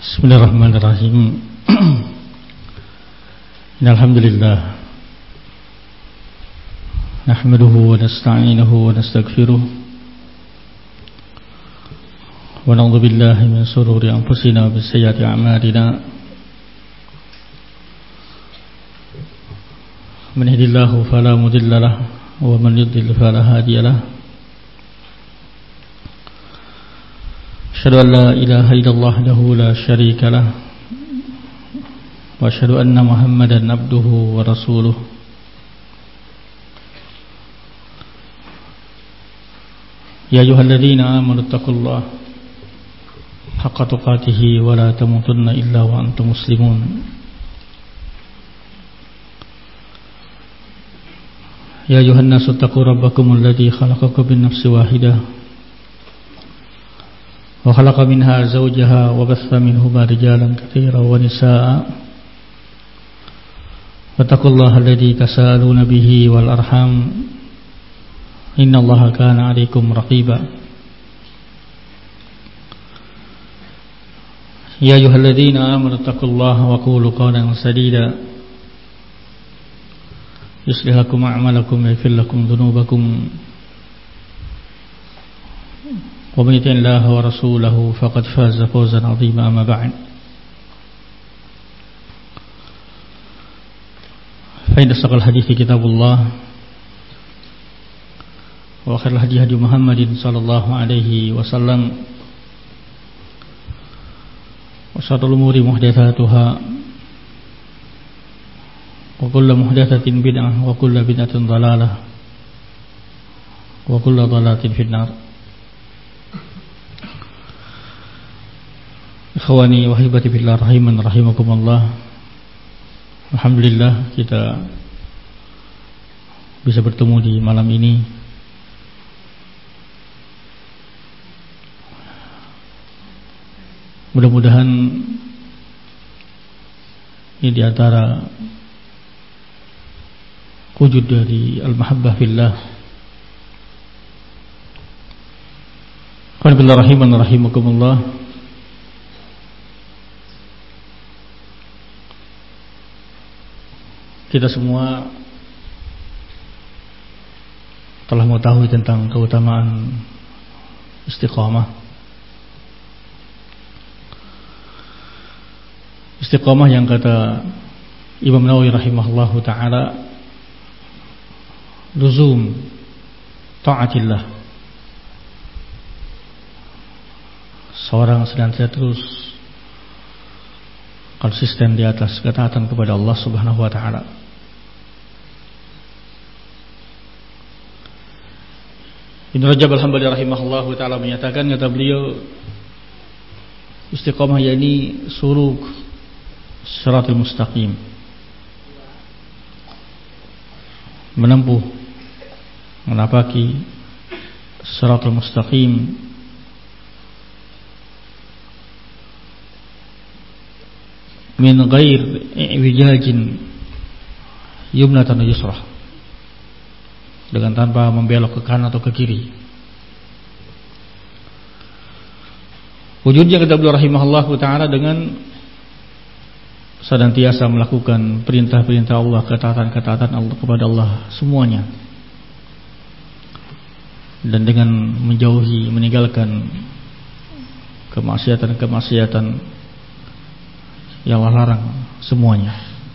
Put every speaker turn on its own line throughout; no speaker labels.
Bismillahirrahmanirrahim. Alhamdulillah nahmaduhu wa nasta'inuhu wa nastaghfiruh wa na'udzu billahi min shururi anfusina wa min sayyiati a'malina. Man yahdihillahu fala mudilla lahu wa man yudlil fala hadiya lahu. Asyhadu an la ilaha illallah wahdahu la syarika lah wa asyhadu anna Muhammadan abduhu wa rasuluh. Ya ayyuhalladzina amanu taqullaha haqqa tuqatih wa la tamutunna illa wa antum muslimun. Ya ayyuhan nasu taqu rabbakumul ladzi khalaqakum min nafsin wahidah wa khalaqa minha zawjaha wa batha minhuma rijalan katsiran wa nisaa. Wattaqullaha alladzi tasaaluna bihi wal arham innallaha kana 'alaikum raqiba. Ya ayyuhalladzina amanu taqullaha wa qulu qawlan sadida yuslih lakum a'malakum wa yaghfir lakum dhunubakum wa man yuti'illaha wa rasulahu faqad faza fawzan 'azima. Amma ba'd. Fa inna asdaqal hadithi kitabullah wa khairal hadi hadi Muhammadin sallallahu alaihi wasallam wa syarrul umuri muhdatsatuha wa kullu muhdatsatin bid'ah wa kullu bid'atin dhalalah wa kullu dhalalatin finnar. Ikhwani wa hibati billah rahiman rahimakumullah. Alhamdulillah kita bisa bertemu di malam ini. Mudah-mudahan ini di antara wujud dari al-mahabbah fillah. Qul billah rahiman rahimakumullah. Kita semua telah mengetahui tentang keutamaan istiqamah. Istiqamah yang kata Imam Nawawi rahimahullahu ta'ala, luzum ta'atillah. Seorang senantiasa terus konsisten di atas ketaatan kepada Allah subhanahu wa ta'ala. Ibnu Rajab al-Hambali rahimahullahu ta'ala menyatakan, kata beliau, istiqamah yakni suluk siratal mustaqim, menempuh, menapaki siratal mustaqim min ghair i'wijajin yumnatan wa yusrah, dengan tanpa membelok ke kanan atau ke kiri. Wujudnya kata beliau rahimahullah ta'ala dengan senantiasa melakukan perintah-perintah Allah, ketaatan-ketaatan Allah kepada Allah semuanya, dan dengan menjauhi, meninggalkan kemaksiatan-kemaksiatan yang Allah larang semuanya.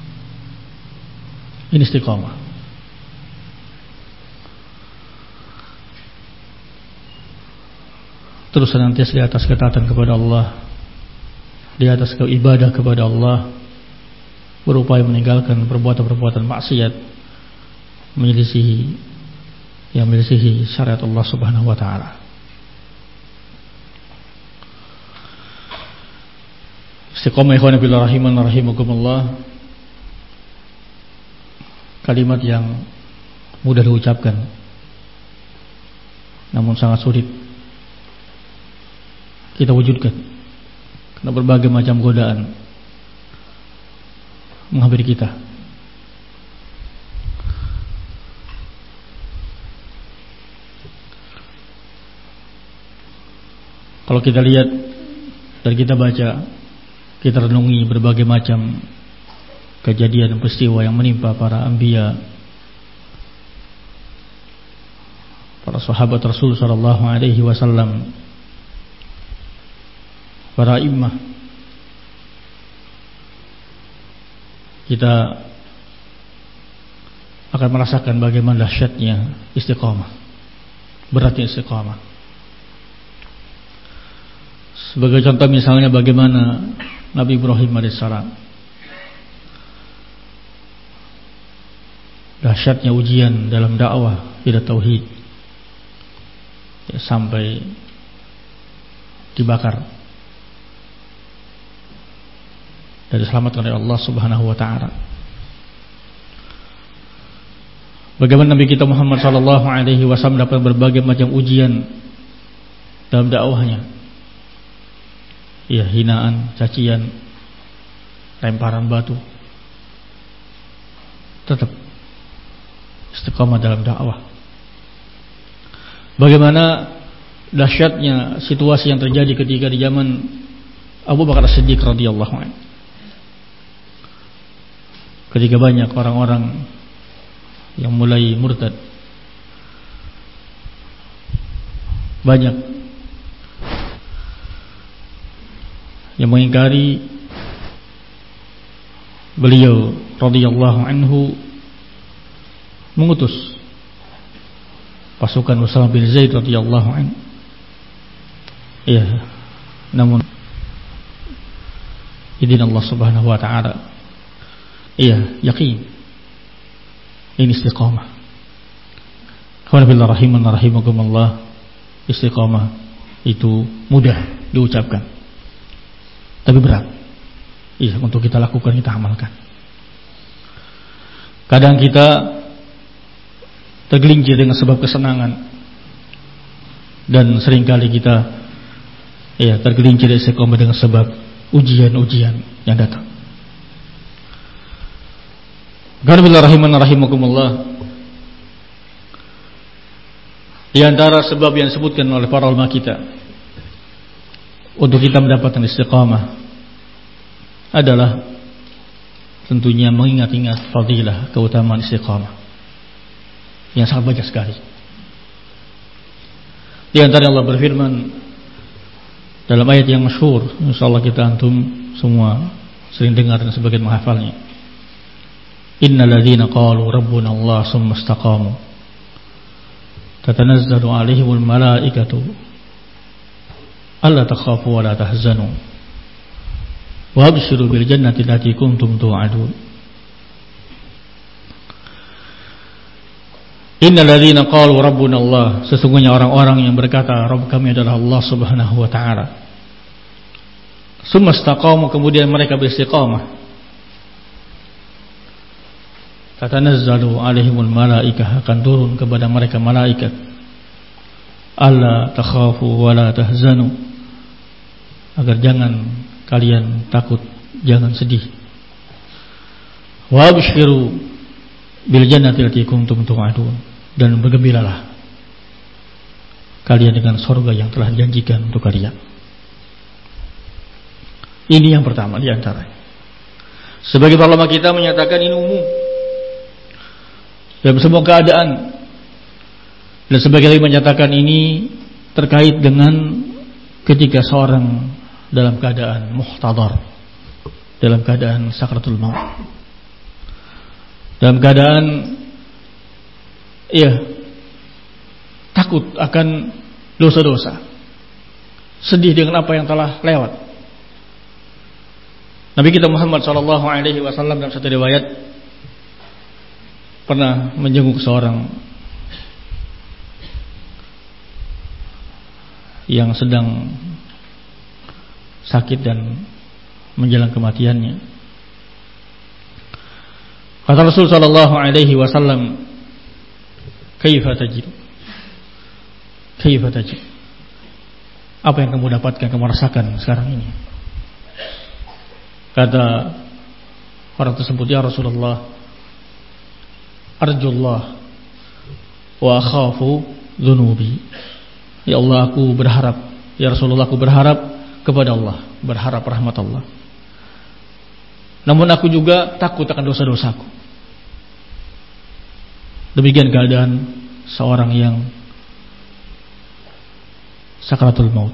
Ini istiqamah. Terus senantiasa di atas ketaatan kepada Allah, di atas ibadah kepada Allah, berupaya meninggalkan perbuatan-perbuatan maksiat, menyelisihi syariat Allah subhanahu wa ta'ala. Istiqamah ikhwan fillah rahiman rahimakumullah, kalimat yang mudah diucapkan namun sangat sulit kita wujudkan karena berbagai macam godaan menghampiri kita. Kalau kita lihat dan kita baca kita renungi berbagai macam kejadian dan peristiwa yang menimpa para anbiya, para sahabat Rasul sallallahu alaihi wasallam, para imam, kita akan merasakan bagaimana dahsyatnya istiqamah, beratnya istiqamah. Sebagai contoh misalnya bagaimana Nabi Ibrahim alaihissalam, dahsyatnya ujian dalam dakwah ila tauhid, ya, sampai dibakar dan diselamatkan oleh Allah Subhanahu wa taala. Bagaimana Nabi kita Muhammad sallallahu alaihi wasallam dapat berbagai macam ujian dalam dakwahnya. Ya, hinaan, cacian, lemparan batu, tetap istiqamah dalam dakwah. Bagaimana dahsyatnya situasi yang terjadi ketika di zaman Abu Bakar As-Siddiq radhiyallahu anhu, ketika banyak orang-orang yang mulai murtad, banyak yang mengingkari beliau radhiyallahu anhu, mengutus pasukan Usama bin Zaid radhiyallahu anhu. Ya, namun izin Allah Subhanahu wa taala, iya, yakin ini istiqamah. Alhamdulillah rahiman rahimakumullah, istiqamah itu mudah diucapkan, tapi berat, iya, untuk kita lakukan, kita amalkan. Kadang kita tergelincir dengan sebab kesenangan, dan seringkali kita, iya, tergelincir istiqamah dengan sebab ujian-ujian yang datang. Alhamdulillah rahiman rahimakumullah, di antara sebab yang disebutkan oleh para ulama kita untuk kita mendapatkan istiqamah adalah tentunya mengingat-ingat fadilah, keutamaan istiqamah yang sangat banyak sekali. Di antara Allah berfirman dalam ayat yang masyhur, insyaallah kita antum semua sering dengar dan sebagian menghafalnya. Innal ladzina qalu rabbuna Allah tsumma istaqamu tatanazzalu 'alaihimul malaikatu alla takhafu wa la tahzanu wa abshiru bil jannati allati kuntum tu'adun. Innal ladzina qalu rabbuna Allah, sesungguhnya orang-orang yang berkata Rabb kami adalah Allah Subhanahu wa taala, tsumma istaqamu, kemudian mereka beristiqamah, tatanazzalu 'alaihimul malaikah, akan turun kepada mereka malaikat, alla takhafu wa la tahzanu, agar jangan kalian takut, jangan sedih. Wa abshiru bil jannati allati kuntum tu'adun, dan bergembiralah kalian dengan surga yang telah dijanjikan untuk kalian. Ini yang pertama di antaranya. Sebagai ulama kita menyatakan ini umum dalam semua keadaan, dan sebagian lagi menyatakan ini terkait dengan ketika seorang dalam keadaan muhtadar, dalam keadaan sakratul maut, dalam keadaan takut akan dosa-dosa, sedih dengan apa yang telah lewat. Nabi kita Muhammad sallallahu alaihi wasallam dalam satu riwayat pernah menjenguk seorang yang sedang sakit dan menjelang kematiannya. Kata Rasul sallallahu alaihi wasallam, "Kaifa tajid? Kaifa tajid?" Apa yang kamu dapatkan, kamu rasakan sekarang ini? Kata orang tersebut, "Ya Rasulullah, arjullah wa akhafu dzunubi." Ya Allah, aku berharap, ya Rasulullah, aku berharap kepada Allah, berharap rahmat Allah, namun aku juga takut akan dosa-dosaku. Demikian keadaan seorang yang sakaratul maut.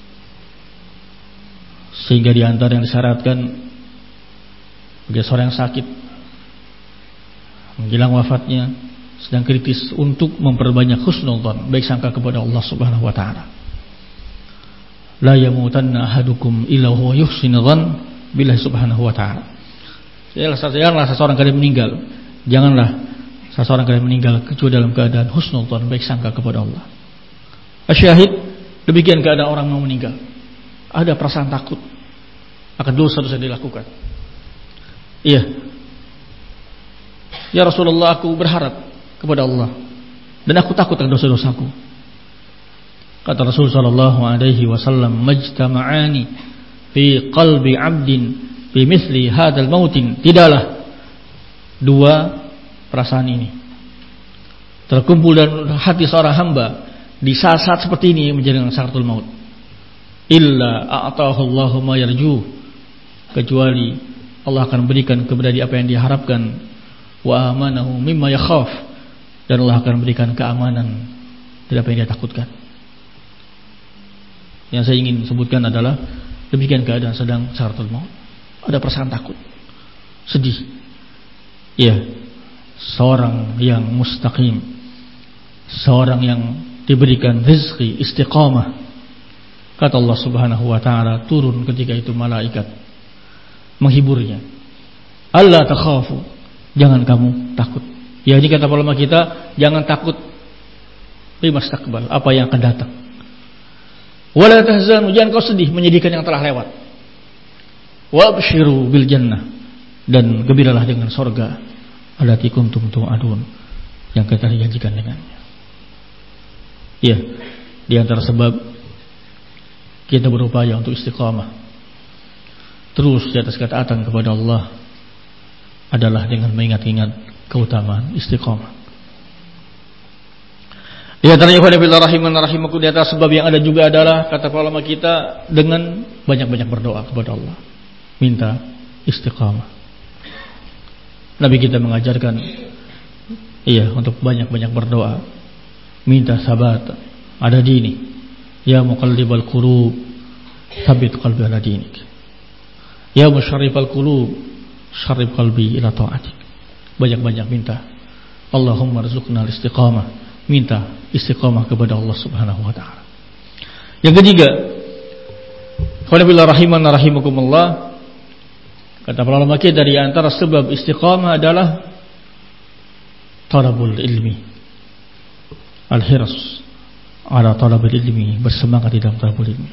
Sehingga di antara yang disyaratkan bagi seorang yang sakit menjelang wafatnya sedang kritis untuk memperbanyak husnul dzan, baik sangka kepada Allah Subhanahu wa taala. La yamutanna ahadukum illa huwa yuhsinu dzan billahi subhanahu wa ta'ala. Janganlah seseorang kalian meninggal, janganlah seseorang kalian meninggal kecuali dalam keadaan husnul dzan, baik sangka kepada Allah. Asyahid, demikian keadaan orang mau meninggal, ada perasaan takut akan dosa-dosa yang dilakukan. Iya, ya Rasulullah, aku berharap kepada Allah dan aku takut akan dosa-dosaku. Kata Rasul sallallahu alaihi wasallam, majtama'ani fi qalbi 'abdin fi mithli hadzal mautin. Tidaklah dua perasaan ini terkumpul dalam hati seorang hamba di saat-saat seperti ini menjelang sakaratul maut, illa a'tahu Allahu ma yarju, kecuali Allah akan berikan kepada dia apa yang diharapkan, wa amanahu mimma yakhaf, dan Allah akan berikan keamanan dari apa yang dia takutkan. Yang saya ingin sebutkan adalah demikian keadaan sedang sakaratul maut, ada perasaan takut, sedih. Ya, seorang yang mustaqim, seorang yang diberikan rezeki istiqamah. Kata Allah Subhanahu wa taala, turun ketika itu malaikat menghiburnya. Alla takhafu, jangan kamu takut. Ya, ini kata ulama kita, jangan takut bimastaqbal, apa yang akan datang. Wala tahzanu, jangan kau sedih menyedihkan yang telah lewat. Wa abshiru bil jannah, dan gembiralah dengan surga allati kuntum tu'adun, yang kita dijanjikan dengannya. Iya, di antara sebab kita berupaya untuk istiqamah terus di atas ketaatan kepada Allah adalah dengan mengingat-ingat keutamaan istiqamah. Di antaranya di atas sebab yang ada juga adalah, kata para ulama kita, dengan banyak-banyak berdoa kepada Allah, minta istiqamah. Nabi kita mengajarkan untuk banyak-banyak berdoa, minta sabat ada dini. Ya muqallibal qulub, tsabbit qalbi ala dinik. Ya musyarrifal qulub, syarrif qalbi ila ta'atik. Banyak-banyak minta Allahumma rzuqna al-istiqamah, minta istiqamah kepada Allah Subhanahu wa taala. Yang ketiga, qul rahiman rahimakumullah, kata para ulama kita, dari antara sebab istiqamah adalah talabul ilmi, al-hirs ala talabul ilmi, bersemangat di dalam talabul ilmi.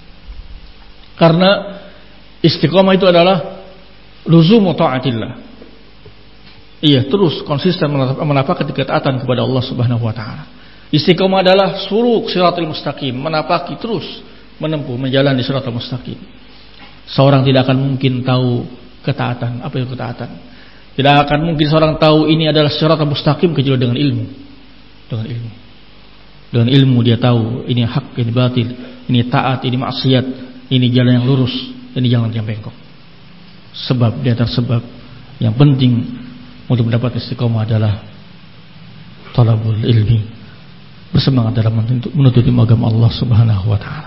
Karena istiqamah itu adalah luzumu ta'atillah. Iya, terus konsisten menapaki ketaatan kepada Allah Subhanahu wa taala. Istiqamah adalah suluk siratal mustaqim, menapaki terus menempuh menjalani siratal mustaqim. Seorang tidak akan mungkin tahu ketaatan, apa itu ketaatan. Tidak akan mungkin seorang tahu ini adalah siratal mustaqim kecuali dengan ilmu. Dengan ilmu. Dengan ilmu dia tahu ini hak, ini batil, ini taat, ini maksiat, ini jalan yang lurus, ini jalan yang bengkok. Sebab di antara sebab yang penting untuk mendapat istiqamah adalah talabul ilmi, bersemangat dalam menuntut ilmu agama Allah Subhanahu wa taala.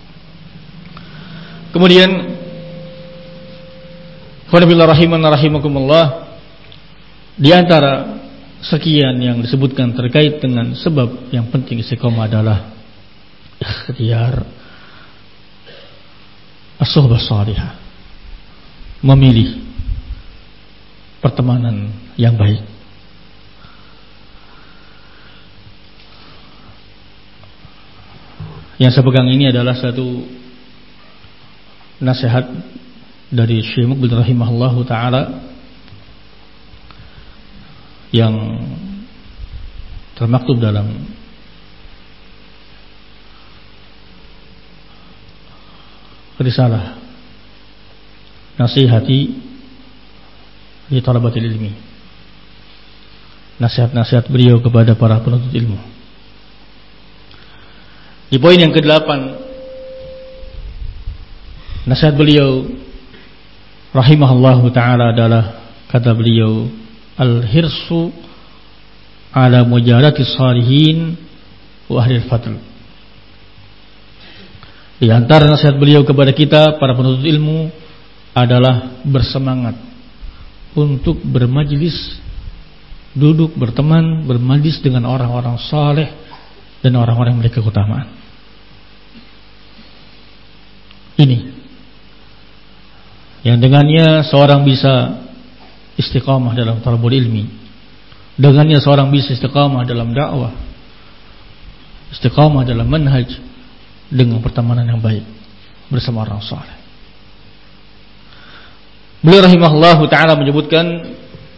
Kemudian qul rahiman rahimakumullah, di antara sekian yang disebutkan terkait dengan sebab yang penting istiqamah adalah ikhtiyar as-suhbah salihah, memilih pertemanan yang baik. Yang saya pegang ini adalah satu nasihat dari Syekh Muqbil rahimahullahu taala yang termaktub dalam risalah nasihati di talabatil ilmi, nasihat-nasihat beliau kepada para penuntut ilmu. Di poin yang ke-8, nasihat beliau rahimahullahu ta'ala adalah, kata beliau, al-hirsu ala mujarati salihin wa ahli al-fadl. Di antara nasihat beliau kepada kita para penuntut ilmu adalah bersemangat untuk bermajlis, duduk berteman, bermajlis dengan orang-orang saleh dan orang-orang yang memiliki keutamaan. Ini yang dengannya seorang bisa istiqamah dalam talabul ilmi, dengannya seorang bisa istiqamah dalam dakwah, istiqamah dalam manhaj, dengan pertemanan yang baik bersama orang saleh. Beliau rahimahullahu ta'ala menyebutkan,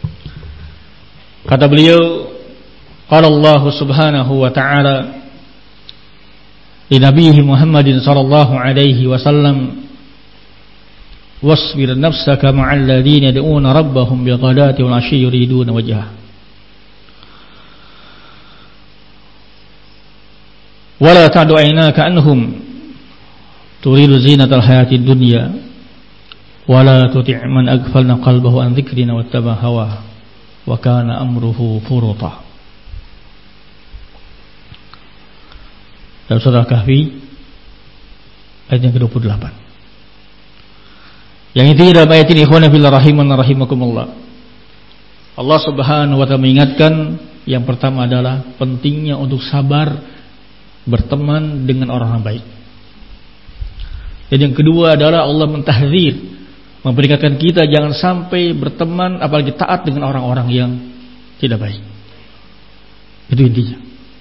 kata beliau, qala Allah subhanahu wa ta'ala li nabiyhi Muhammadin sallallahu alaihi wasallam, wasbir nafsaka ma'al ladzina yad'una rabbahum bil ghadati wal 'ashyi yuriduna wajhah wa la ta'du 'aynaka anhum turidu zinatal hayatid dunya wala tuti' man aghfalna qalbahu an dzikrina wattaba hawa wa kana amruhu furuta. Dalam surah Kahfi ayat yang ke-28. Yang intinya dalam ayat ini, ikhwana fillah rahiman rahimakumullah, Allah Subhanahu wa ta'ala mengingatkan yang pertama adalah pentingnya untuk sabar berteman dengan orang baik. Dan yang kedua adalah Allah mentahdzir, memperingatkan kita jangan sampai berteman apalagi taat dengan orang-orang yang tidak baik. Itu intinya.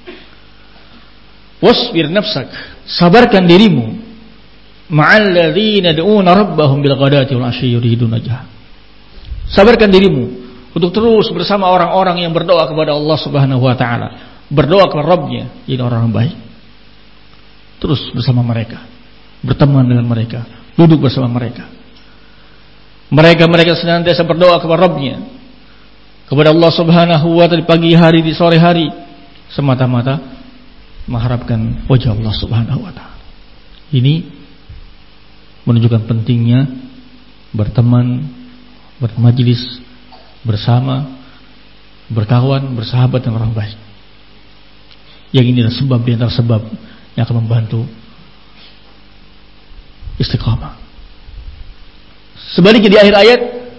Wasbir nafsak, sabarkan dirimu, ma'al ladzina yad'una rabbahum bil ghadati wal 'ashyi yuriduna wajhah. Sabarkan dirimu untuk terus bersama orang-orang yang berdoa kepada Allah Subhanahu wa ta'ala, berdoa kepada Rabbnya, ini orang baik. Terus bersama mereka, berteman dengan mereka, duduk bersama mereka. Mereka senantiasa berdoa kepada Rabbnya, kepada Allah Subhanahu wa ta'ala di pagi hari, di sore hari, semata-mata mengharapkan wajah Allah Subhanahu wa ta'ala. Ini menunjukkan pentingnya berteman, bermajlis bersama, berkawan, bersahabat dengan orang baik. Yang ini adalah sebab di antara sebab yang akan membantu istiqamah. Sebaliknya di akhir ayat,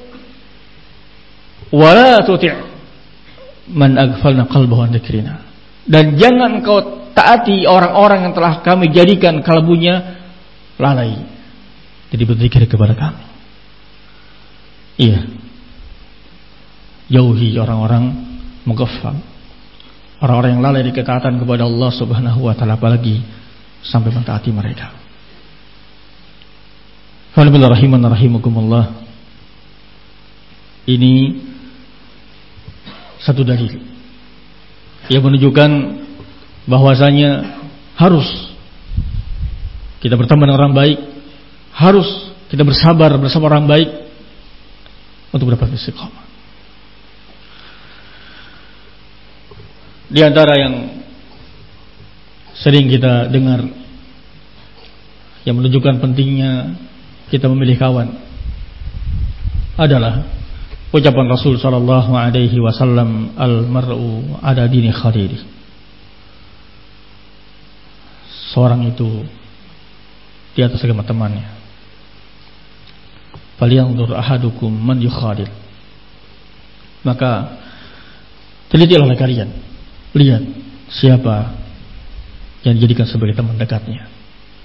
wala tuti' man aghfalna qalbahu an dzikrina, dan jangan engkau taati orang-orang yang telah kami jadikan kalbunya lalai jadi berzikir kepada kami. Iya, jauhi orang-orang mughaffal, orang-orang yang lalai di ketaatan kepada Allah Subhanahu wa ta'ala, apalagi sampai mentaati mereka. Alhamdulillah rahiman rahimakumullah. Ini satu dalil yang menunjukkan bahwasanya harus kita berteman dengan orang baik, harus kita bersabar bersama orang baik untuk mendapat istiqamah. Di antara yang sering kita dengar yang menunjukkan pentingnya kita memilih kawan adalah ucapan Rasul sallallahu alaihi wasallam, al-mar'u ala dini khalili. Seorang itu di atas agama temannya. Falyanzur ahadukum man yukhalil. Maka telitilah oleh kalian, lihat siapa yang dijadikan sebagai teman dekatnya.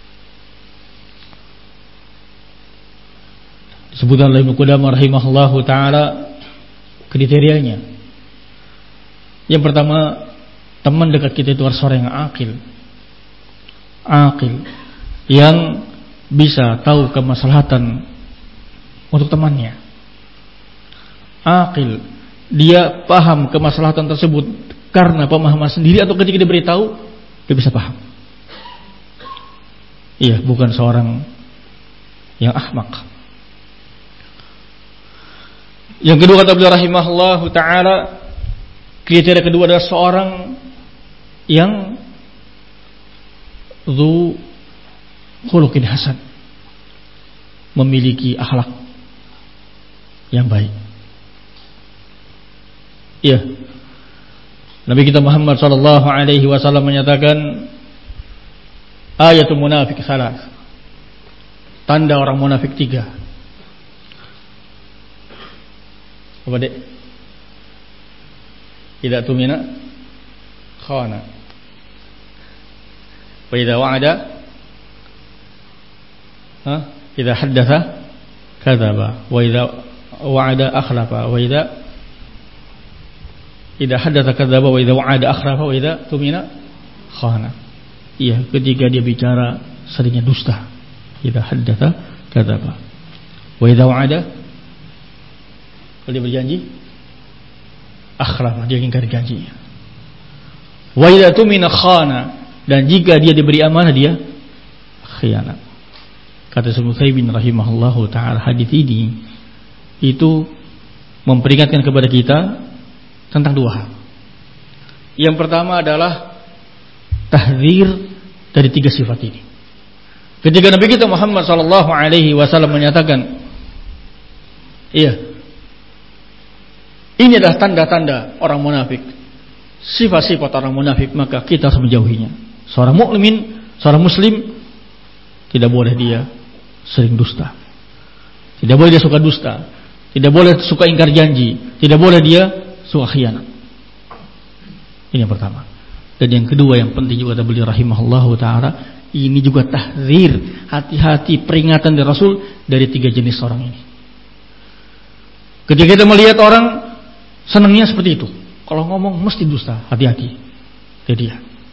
Disebutkan oleh Ibnu Qudamah rahimahullahu ta'ala kriterianya. Yang pertama, teman dekat kita itu harus orang yang akil, yang bisa tahu kemaslahatan untuk temannya. Akil, dia paham kemaslahatan tersebut karena pemahaman sendiri atau ketika diberitahu dia bisa paham. Iya, bukan seorang yang ahmak. Yang kedua, kata beliau rahimahullahu ta'ala, kriteria kedua adalah seorang yang dzu khuluqin hasan, memiliki akhlak yang baik. Iya. Nabi kita Muhammad sallallahu alaihi wasallam menyatakan ayatul munafik salas. Tanda orang munafik 3. Apa dek? Idza tumina khana. Wa idza wa'ada idza haddatha kadzaba wa idza wa'ada akhlafa wa idza haddatha kadzaba wa idza wa'ada akhlafa wa idza tumina khana. Iya, ketika dia bicara seringnya dusta. Idza haddatha kadzaba wa idza wa'ada, kalau dia berjanji akhlafa, dia ingkar janjinya. Wa idza tumina khana, dan jika dia diberi amanah dia khianat. Kata Syekh Utsaimin rahimahullahu taala, hadis ini itu memperingatkan kepada kita tentang 2 hal. Yang pertama adalah tahdzir dari 3 sifat ini. Ketika Nabi kita Muhammad sallallahu alaihi wasallam menyatakan, iya, ini adalah tanda-tanda orang munafik, sifat-sifat orang munafik, maka kita harus menjauhinya. Seorang mukmin, seorang muslim, tidak boleh dia sering dusta, tidak boleh dia suka dusta, tidak boleh suka ingkar janji, tidak boleh dia suka khianat. Ini yang pertama. Dan yang kedua yang penting juga beliau rahimahullahu taala, ini juga tahzir, hati-hati, peringatan dari Rasul dari 3 jenis orang ini. Ketika kita melihat orang senangnya seperti itu, kalau ngomong mesti dusta, hati-hati. Jadi dia.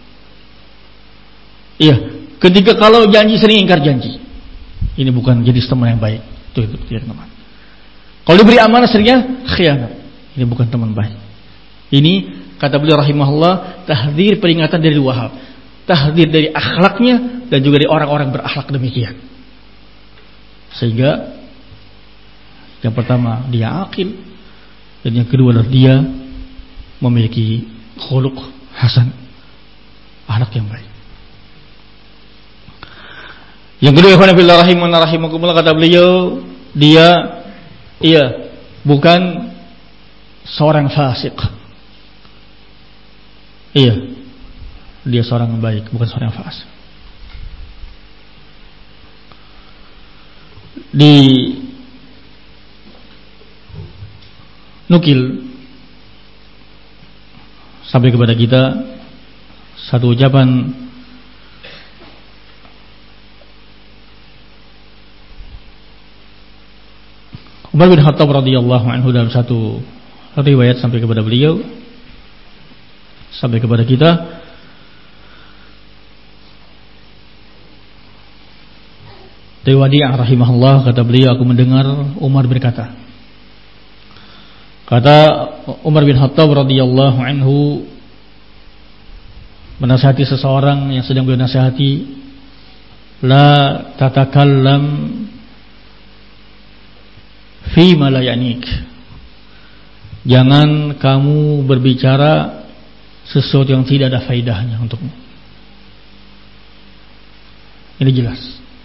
Iya, ketika kalau janji sering ingkar janji, ini bukan jadi teman yang baik. Itu teman. Kalau diberi amanah seringnya khianat, ini bukan teman baik. Ini kata beliau rahimahullah, tahdzir, peringatan dari 2 hal. Tahdzir dari akhlaknya dan juga dari orang-orang berakhlak demikian. Sehingga yang pertama dia akil, dan yang kedua adalah dia memiliki khuluq hasan, akhlak yang baik. Yang kedua, ikhwan fillah rahimakumullah, kata beliau, dia bukan seorang fasik. Iya, dia seorang yang baik, bukan seorang yang fasik. Di nukil sampai kepada kita satu ucapan Umar bin Khattab radhiyallahu anhu dalam satu riwayat sampai kepada beliau, sampai kepada kita, dari Wadi'ah rahimahullah, kata beliau, aku mendengar Umar berkata, kata Umar bin Khattab radhiyallahu anhu menasihati seseorang yang sedang beliau nasihati, la tatakallam fi ma la ya'nik, jangan kamu berbicara sesuatu yang tidak ada faedahnya untukmu. Ini jelas.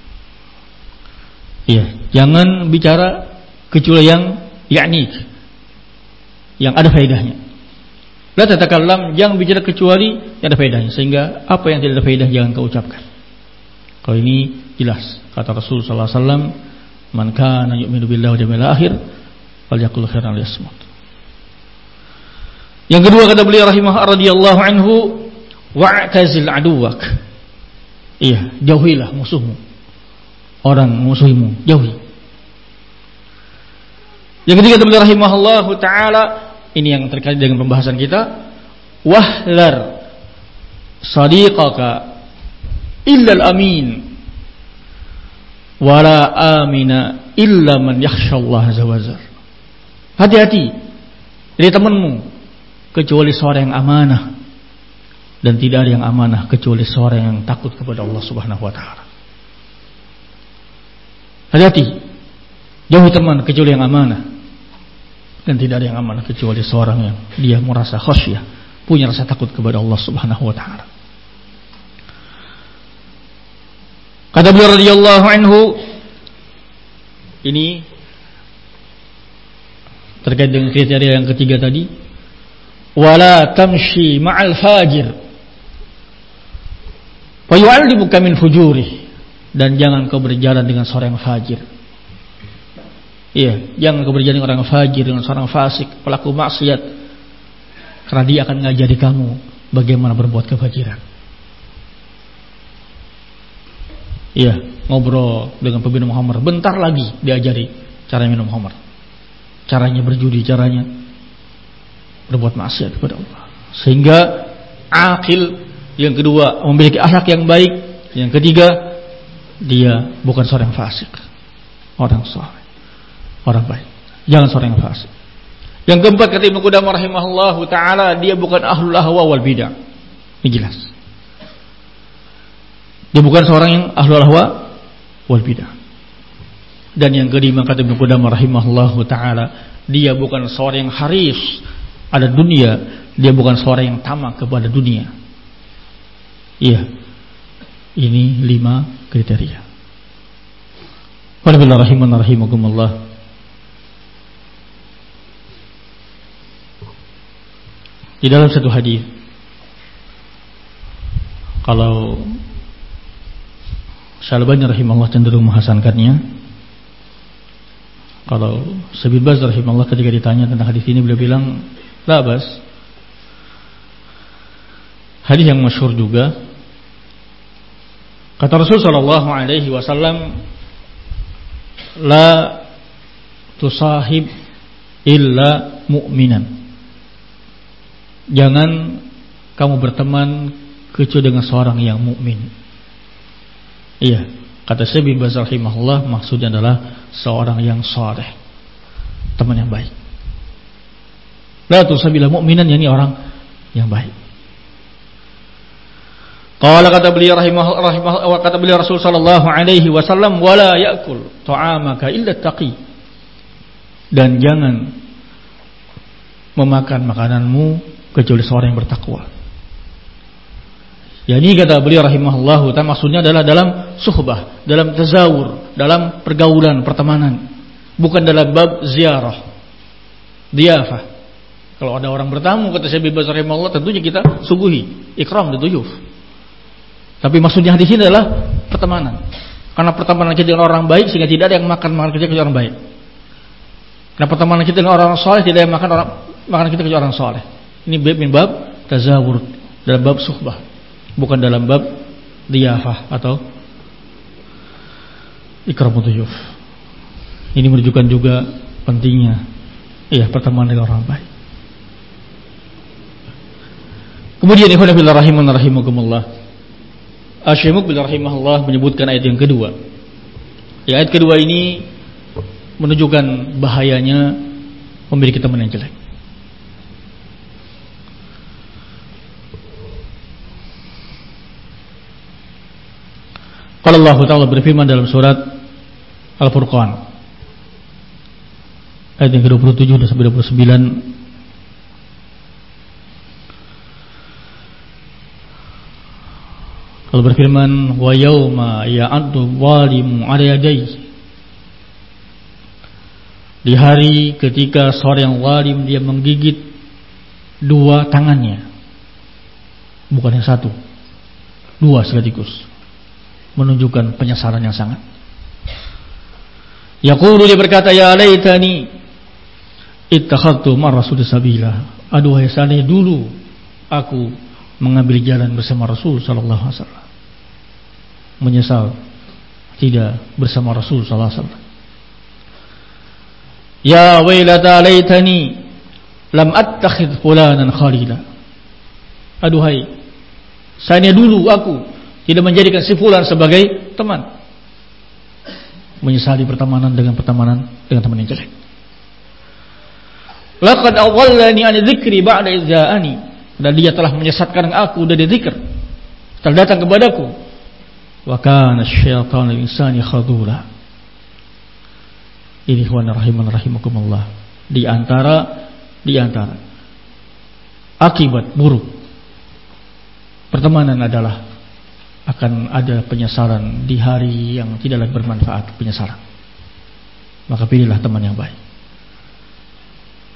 Iya, jangan bicara kecuali yang ya'nik, yang ada faedahnya. La tatakallam, jangan bicara kecuali yang ada faedahnya, sehingga apa yang tidak ada faedah jangan kau ucapkan. Kalau ini jelas kata Rasul sallallahu alaihi wasallam, man kana yu'minu billahi wal yawmil akhir falyaqul khairan liyasmut. Yang kedua kata beliau radhiyallahu anhu, wa'tazil aduwak. Iya, jauhilah musuhmu. Orang musuhimu, jauhi. Yang ketiga kata beliau rahimahullahu taala, ini yang terkait dengan pembahasan kita, wahlar sadiqaka illa al-amin wala amina illa man yakhshallah azza wajalla. Hati-hati dari temanmu kecuali seorang yang amanah, dan tidak ada yang amanah kecuali seorang yang takut kepada Allah Subhanahu wa taala. Hati-hati, jauhi teman kecuali yang amanah, dan tidak ada yang amanah kecuali seorang yang dia merasa khasyah, punya rasa takut kepada Allah Subhanahu wa taala. Kata beliau radhiyallahu anhu, ini terkait dengan kriteria yang ketiga tadi, wala tamshi ma'al fajir wa yu'allimuka min fujurih, dan jangan kau berjalan dengan seorang yang fajir. Iya, jangan kau berjalan dengan orang fajir, dengan seorang fasik, pelaku maksiat, karena dia akan ngajari kamu bagaimana berbuat kefajiran. Iya, ngobrol dengan peminum khamr, bentar lagi diajari cara minum khamr, caranya berjudi, caranya berbuat maksiat kepada Allah. Sehingga akil, yang kedua memiliki akhlak yang baik, yang ketiga dia bukan seorang fasik, orang saleh, orang baik, jangan seorang yang fasik. Yang keempat kata Ibnu Qudamah rahimahullahu taala, dia bukan ahlul ahwa wal bidah. Ini jelas. Dia bukan seorang yang ahlul ahwa wal bidah. Dan yang kelima kata Ibnu Qudamah rahimahullahu taala, dia bukan seorang yang haris ada dunia, dia bukan seorang yang tamak kepada dunia. Iya. Ini 5 kriteria. Wallahi rahimakumullah. Di dalam satu hadis, kalau Syalbani rahimahullah cenderung menghasankannya, kalau Syekh Baz rahimahullah ketika ditanya tentang hadis ini, beliau bilang la bas. Hadis yang masyhur juga, kata Rasul sallallahu alaihi wasallam, la tusahib illa mu'minan. Jangan kamu berteman kecuali dengan seorang yang mukmin. Iya, kata Syekh bin Baz rahimahullah, maksudnya adalah seorang yang saleh, teman yang baik. La tusabila mu'minan, yakni orang yang baik. Qala kata beliau rahimahullah, kata beliau Rasul sallallahu alaihi wasallam, wala ya'kul ta'amaka illa taqi. Dan jangan memakan makananmu kecuali seorang yang bertakwa. Ya, ini kata beliau rahimahullah, maksudnya adalah dalam suhbah, dalam tazawur, dalam pergaulan, pertemanan, bukan dalam bab ziarah, diyafah. Kalau ada orang bertamu, kata Syekh bin Baz rahimahullah, tentunya kita suguhi, ikram dan duyuf. Tapi maksudnya di sini adalah pertemanan. Karena pertemanan kita dengan orang baik, sehingga tidak ada yang makan kita kecuali orang baik. Karena pertemanan kita dengan orang saleh, tidak ada yang makan kita kecuali orang saleh. Ini min bab tazawur, dalam bab suhbah, bukan dalam bab diyafah atau ikram duyuf. Ini menunjukkan juga pentingnya pertemanan dengan orang baik. Kemudian ikhwan fillah rahiman rahimakumullah, Syekh Muqbil rahimahullah menyebutkan ayat yang kedua. Ayat kedua ini menunjukkan bahayanya memiliki teman yang jelek. Kalau Allah Ta'ala berfirman dalam surat Al-Furqan ayat yang ke-27 dan sampai 29, Allah berfirman, wa yauma ya'addu zalimu 'ala yadayhi. Di hari ketika seorang yang zalim dia menggigit 2 tangannya, bukan yang satu, 2 sekaligus, menunjukkan penyesalan yang sangat. Yaqulu, dia berkata, ya laitani ittakhadtu mar rasul sabila. Aduhai seandainya dulu aku mengambil jalan bersama Rasul sallallahu alaihi wasallam. Menyesal tidak bersama Rasul sallallahu alaihi wasallam. Ya wailata laitani lam attakhidh fulanan khalila. Aduhai, seandainya dulu aku tidak menjadikan si fulan sebagai teman. Menyesali pertemanan dengan teman yang jelek. Laqad awallani an dzikri ba'da idza'ani. Dan dia telah menyesatkan aku dari zikir, telah datang kepadaku. Wa kana asy-syaitanu lil-insani khadula. Ini ikhwan rahimakumullah, di antara akibat buruk pertemanan adalah akan ada penyesalan di hari yang tidaklah bermanfaat, penyesalan. Maka pilihlah teman yang baik.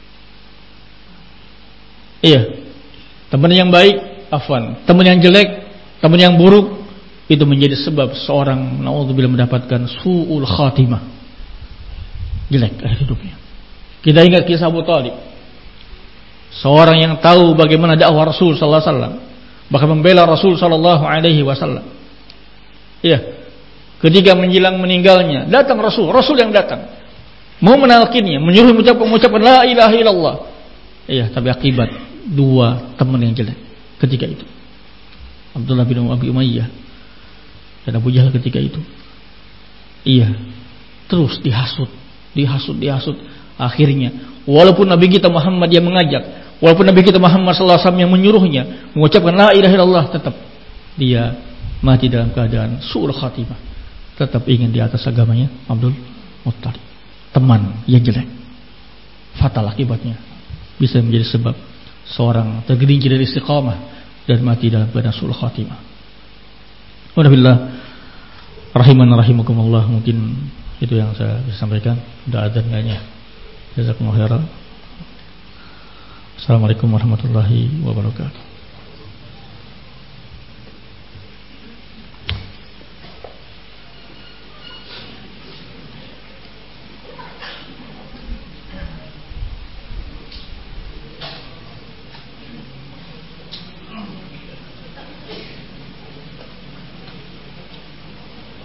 Iya. Teman yang baik, afwan. Teman yang jelek, teman yang buruk, itu menjadi sebab seorang naudzubillah mendapatkan su'ul khatimah. Jelek akhir hidupnya. Kita ingat kisah Abu Thalib. Seorang yang tahu bagaimana dakwah Rasul sallallahu alaihi wasallam, bahkan membela Rasul sallallahu alaihi wasallam. Iya. Ketika menjelang meninggalnya, datang Rasul yang datang. Mau menalkinnya, menyuruh mengucapkan la ilaha illallah. Iya, tapi akibat dua teman yang jelek ketika itu. Abdullah bin Abi Umayyah dan Abu Jahal ketika itu. Iya. Terus dihasut. Akhirnya, walaupun Nabi kita Muhammad yang mengajak, walaupun Nabi kita Muhammad sallallahu alaihi wasallam yang menyuruhnya mengucapkan la ilaha illallah, tetap dia mati dalam keadaan su'ul khatimah. Tetap ingin di atas agamanya Abdul Muttalib. Teman yang jelek, fatal akibatnya, bisa menjadi sebab seorang tergelincir dari istiqamah dan mati dalam keadaan su'ul khatimah. Alhamdulillah rahiman rahimakumullah. Mungkin itu yang saya bisa sampaikan. Sudah adzan kayaknya. Jazakumullah khairan. Assalamualaikum warahmatullahi wabarakatuh.